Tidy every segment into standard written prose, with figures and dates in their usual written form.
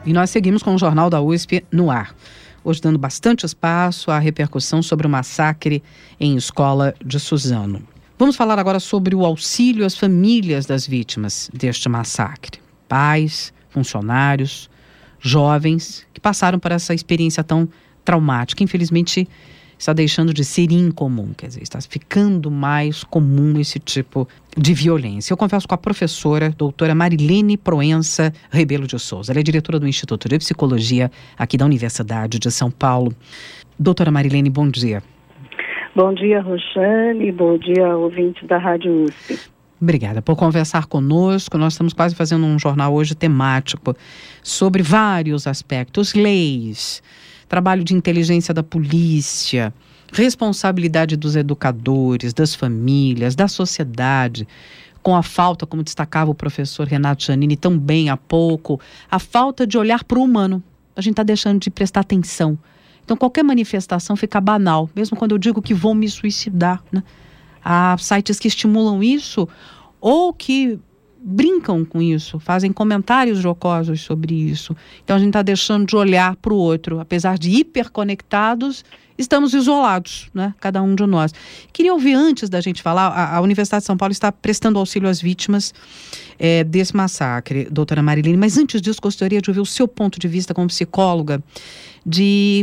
E nós seguimos com o Jornal da USP no ar. Hoje dando bastante espaço à repercussão sobre o massacre em escola de Suzano. Vamos falar agora sobre o auxílio às famílias das vítimas deste massacre. Pais, funcionários, jovens que passaram por essa experiência tão traumática. Infelizmente, está deixando de ser incomum, quer dizer, está ficando mais comum esse tipo de violência. Eu converso com a professora, doutora Marilene Proença Rebelo de Souza. Ela é diretora do Instituto de Psicologia aqui da Universidade de São Paulo. Doutora Marilene, bom dia. Bom dia, Roxane, bom dia, ouvintes da Rádio USP. Obrigada por conversar conosco. Nós estamos quase fazendo um jornal hoje temático sobre vários aspectos, leis, trabalho de inteligência da polícia, responsabilidade dos educadores, das famílias, da sociedade, com a falta, como destacava o professor Renato Giannini tão bem há pouco, a falta de olhar para o humano. A gente está deixando de prestar atenção. Então qualquer manifestação fica banal, mesmo quando eu digo que vou me suicidar, né? Há sites que estimulam isso ou que brincam com isso, fazem comentários jocosos sobre isso. Então a gente está deixando de olhar para o outro. Apesar de hiperconectados, estamos isolados, né? Cada um de nós. Queria ouvir, antes da gente falar, a Universidade de São Paulo está prestando auxílio às vítimas desse massacre, doutora Marilene, mas antes disso gostaria de ouvir o seu ponto de vista como psicóloga de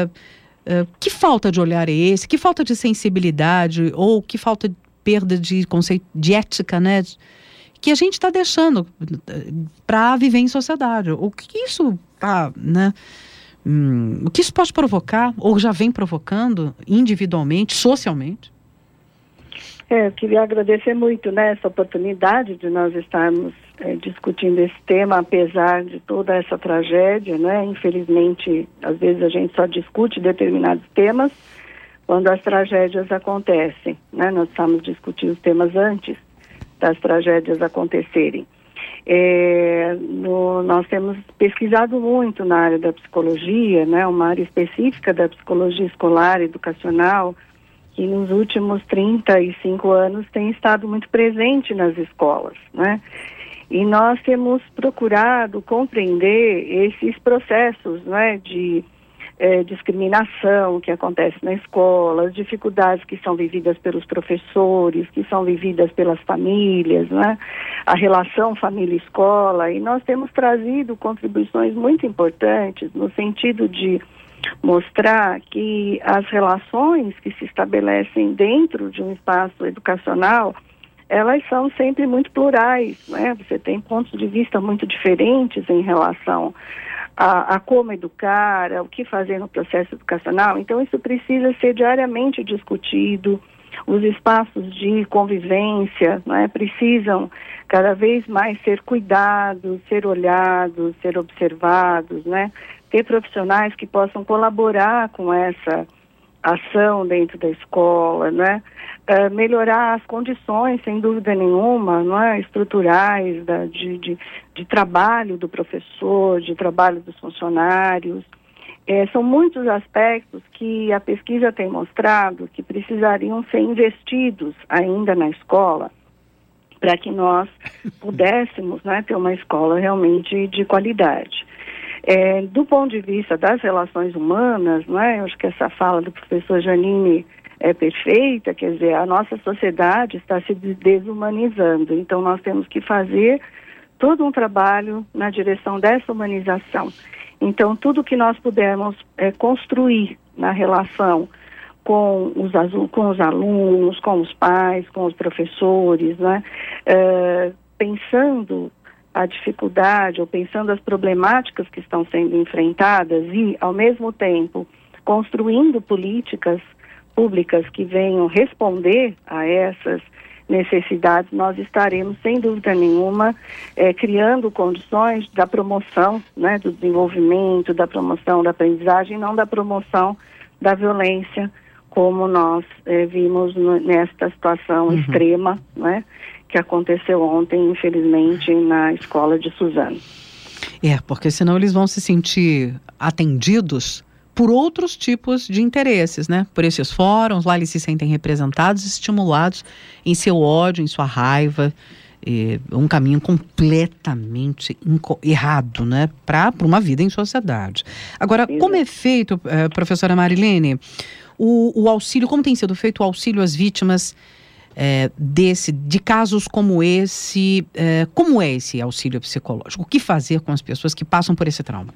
que falta de olhar é esse, que falta de sensibilidade ou que falta de perda de conceito de ética, né? Que a gente está deixando para viver em sociedade. O que isso tá, né? O que isso pode provocar, ou já vem provocando individualmente, socialmente? Eu queria agradecer muito, né, essa oportunidade de nós estarmos discutindo esse tema, apesar de toda essa tragédia, né? Infelizmente, às vezes a gente só discute determinados temas quando as tragédias acontecem, né? Nós precisamos discutir os temas antes das tragédias acontecerem. Nós temos pesquisado muito na área da psicologia, né? Uma área específica da psicologia escolar, educacional, que nos últimos 35 anos tem estado muito presente nas escolas, né? E nós temos procurado compreender esses processos, né, de discriminação que acontece na escola, as dificuldades que são vividas pelos professores, que são vividas pelas famílias, né? A relação família-escola, e nós temos trazido contribuições muito importantes no sentido de mostrar que as relações que se estabelecem dentro de um espaço educacional, elas são sempre muito plurais, né? Você tem pontos de vista muito diferentes em relação a como educar, o que fazer no processo educacional. Então isso precisa ser diariamente discutido. Os espaços de convivência, né, precisam cada vez mais ser cuidados, ser olhados, ser observados, né? Ter profissionais que possam colaborar com essa ação dentro da escola, né? Melhorar as condições, sem dúvida nenhuma, não é? Estruturais de trabalho do professor, de trabalho dos funcionários. São muitos aspectos que a pesquisa tem mostrado que precisariam ser investidos ainda na escola para que nós pudéssemos, né, ter uma escola realmente de qualidade. Do ponto de vista das relações humanas, não é? Eu acho que essa fala do professor Giannini é perfeita, quer dizer, a nossa sociedade está se desumanizando, então nós temos que fazer todo um trabalho na direção dessa humanização. Então, tudo que nós pudermos construir na relação com os alunos, com os pais, com os professores, né? Pensando a dificuldade ou pensando as problemáticas que estão sendo enfrentadas e, ao mesmo tempo, construindo políticas públicas que venham responder a essas necessidades, nós estaremos, sem dúvida nenhuma, criando condições da promoção, né, do desenvolvimento, da promoção da aprendizagem, não da promoção da violência, como nós vimos nesta situação extrema, né, que aconteceu ontem, infelizmente, na escola de Suzano. Porque senão eles vão se sentir atendidos por outros tipos de interesses, né? Por esses fóruns, lá eles se sentem representados, estimulados em seu ódio, em sua raiva, um caminho completamente errado, né, para uma vida em sociedade. Agora, como é feito, professora Marilene, o auxílio, como tem sido feito o auxílio às vítimas de casos como esse? Como é esse auxílio psicológico? O que fazer com as pessoas que passam por esse trauma?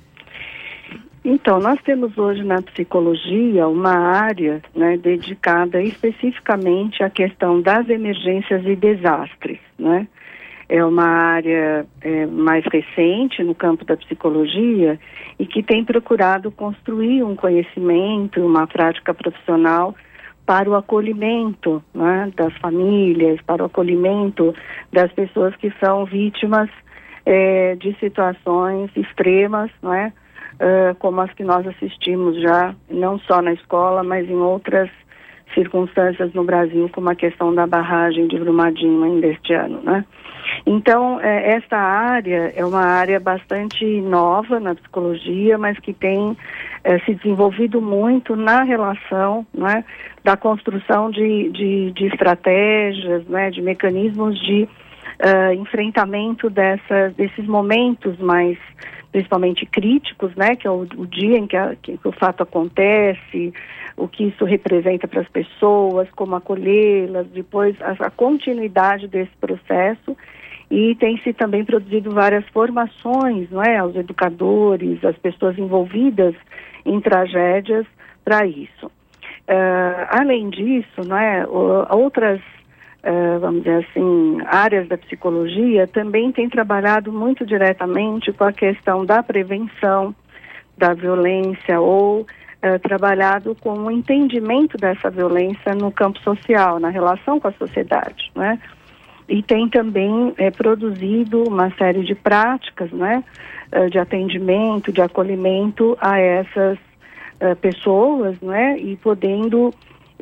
Então, nós temos hoje na psicologia uma área, né, dedicada especificamente à questão das emergências e desastres, né? É uma área mais recente no campo da psicologia e que tem procurado construir um conhecimento, uma prática profissional para o acolhimento, né, das famílias, para o acolhimento das pessoas que são vítimas de situações extremas, né? Como as que nós assistimos já, não só na escola, mas em outras circunstâncias no Brasil, como a questão da barragem de Brumadinho ainda este ano, né? Então, essa área é uma área bastante nova na psicologia, mas que tem se desenvolvido muito na relação, né, da construção de estratégias, né, de mecanismos de enfrentamento desses momentos mais principalmente críticos, né, que é o dia em que o fato acontece, o que isso representa para as pessoas, como acolhê-las, depois a continuidade desse processo, e tem-se também produzido várias formações, não é, aos educadores, às pessoas envolvidas em tragédias para isso. Além disso, não é, outras vamos dizer assim, áreas da psicologia também têm trabalhado muito diretamente com a questão da prevenção da violência ou trabalhado com o entendimento dessa violência no campo social, na relação com a sociedade, né? E tem também produzido uma série de práticas, né, de atendimento, de acolhimento a essas pessoas, né, e podendo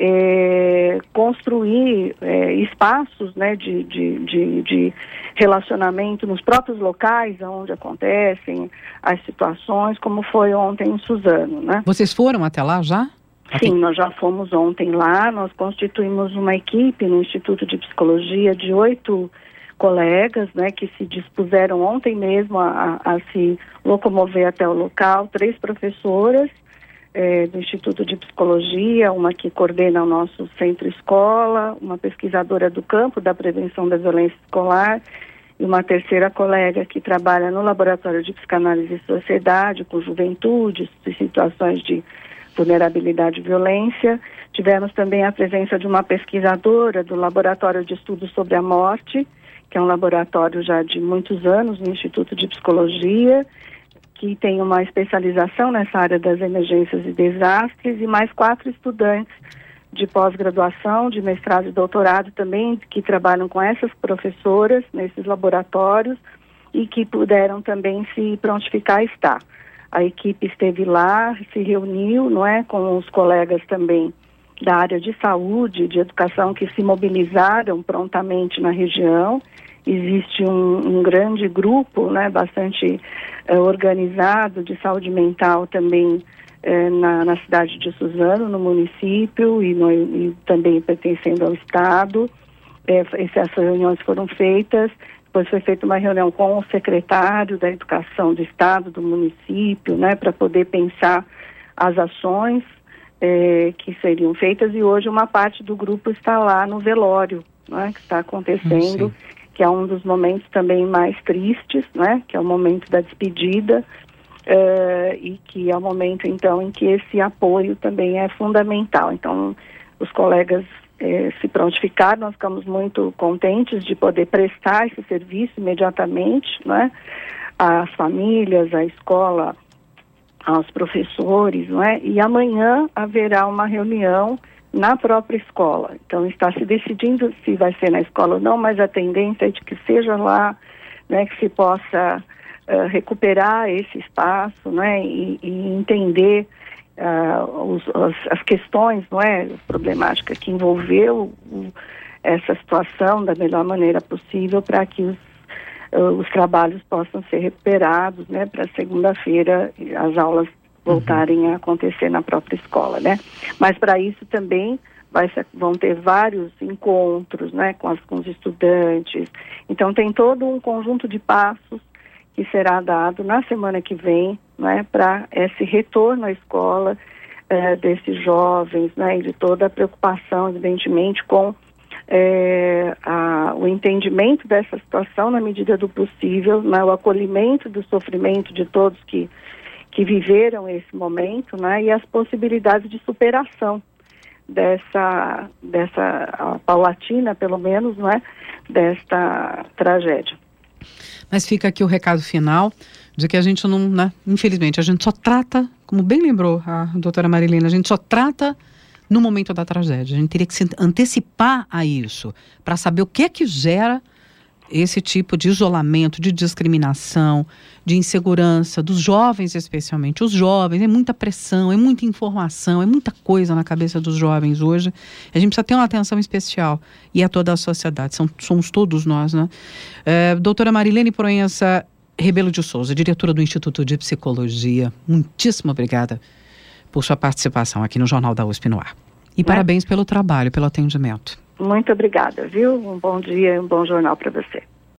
construir espaços, né, de relacionamento nos próprios locais onde acontecem as situações, como foi ontem em Suzano, né? Vocês foram até lá já? Sim, nós já fomos ontem lá, nós constituímos uma equipe no Instituto de Psicologia de 8 colegas, né, que se dispuseram ontem mesmo a se locomover até o local, 3 professoras do Instituto de Psicologia, uma que coordena o nosso centro escola, uma pesquisadora do campo da prevenção da violência escolar e uma terceira colega que trabalha no Laboratório de Psicanálise e Sociedade com juventude, situações de vulnerabilidade e violência. Tivemos também a presença de uma pesquisadora do Laboratório de Estudos sobre a Morte, que é um laboratório já de muitos anos no Instituto de Psicologia, que tem uma especialização nessa área das emergências e desastres, e mais 4 estudantes de pós-graduação, de mestrado e doutorado também, que trabalham com essas professoras nesses laboratórios e que puderam também se prontificar a estar. A equipe esteve lá, se reuniu, não é, com os colegas também da área de saúde, de educação, que se mobilizaram prontamente na região. Existe um grande grupo, né, bastante organizado de saúde mental também na cidade de Suzano, no município e também pertencendo ao Estado. Essas reuniões foram feitas, depois foi feita uma reunião com o secretário da Educação do Estado, do município, né, para poder pensar as ações que seriam feitas, e hoje uma parte do grupo está lá no velório, né, que está acontecendo, que é um dos momentos também mais tristes, né, que é o momento da despedida, e que é o momento, então, em que esse apoio também é fundamental. Então, os colegas se prontificaram, nós ficamos muito contentes de poder prestar esse serviço imediatamente, né, às famílias, à escola, aos professores, não é? E amanhã haverá uma reunião na própria escola. Então está se decidindo se vai ser na escola ou não, mas a tendência é de que seja lá, né, que se possa recuperar esse espaço, né, e entender as questões, não é, problemática que envolveu essa situação da melhor maneira possível para que os trabalhos possam ser recuperados, né, para segunda-feira as aulas voltarem a acontecer na própria escola, né? Mas para isso também vão ter vários encontros, né, com os estudantes. Então tem todo um conjunto de passos que será dado na semana que vem, né, para esse retorno à escola desses jovens, né, e de toda a preocupação, evidentemente, com o entendimento dessa situação na medida do possível, né, o acolhimento do sofrimento de todos que viveram esse momento, né, e as possibilidades de superação dessa paulatina, pelo menos, né, desta tragédia. Mas fica aqui o recado final de que a gente não, né, infelizmente, a gente só trata, como bem lembrou a doutora Marilena, a gente só trata no momento da tragédia. A gente teria que se antecipar a isso, para saber o que é que gera esse tipo de isolamento, de discriminação, de insegurança, dos jovens especialmente. Os jovens, é muita pressão, é muita informação, é muita coisa na cabeça dos jovens hoje. A gente precisa ter uma atenção especial, e é toda a sociedade, somos todos nós, né? Doutora Marilene Proença Rebelo de Souza, diretora do Instituto de Psicologia, muitíssimo obrigada por sua participação aqui no Jornal da USP no Ar. E parabéns pelo trabalho, pelo atendimento. Muito obrigada, viu? Um bom dia e um bom jornal para você.